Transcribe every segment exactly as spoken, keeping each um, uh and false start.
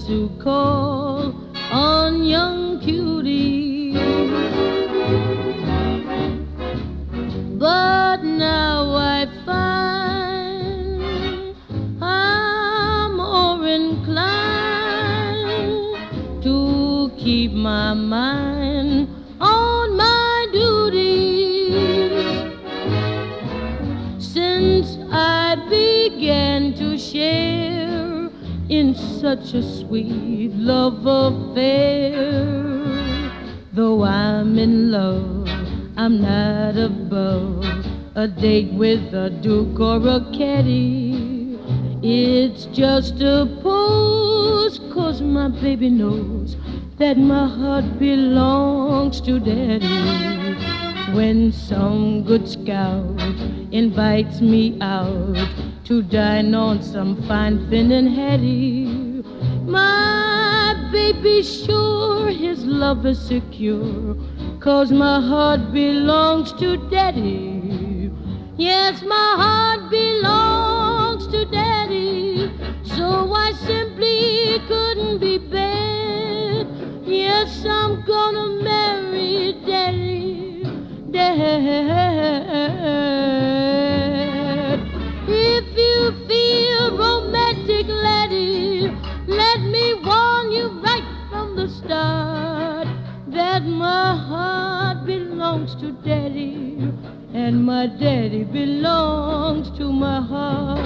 to call on young cuties. But now I find I'm more inclined to keep my mind on my duties. Since I began to share in such a sweet love affair, though I'm in love, I'm not above a date with a duke or a caddy. It's just a pose, 'cause my baby knows that my heart belongs to daddy. When some good scout invites me out to dine on some fine Finnan Hattie, my baby's sure his love is secure, 'cause my heart belongs to daddy. Yes, my heart belongs to daddy, so I simply couldn't be bad. Yes, I'm gonna marry daddy, dad. If you feel romantic, laddie, let me warn you right from the start that my heart belongs to daddy, and my daddy belongs to my heart.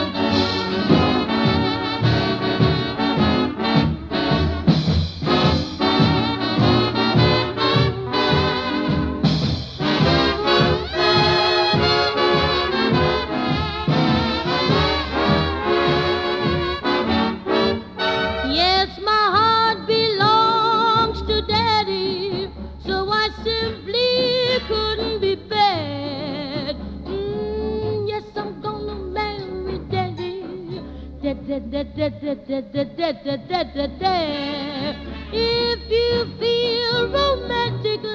Yes, my heart belongs to daddy, so I simply couldn't be bad. Mm, yes, I'm gonna marry daddy. Da, da, da, da, da, da, da, da, da, da, da, da. If you feel romantic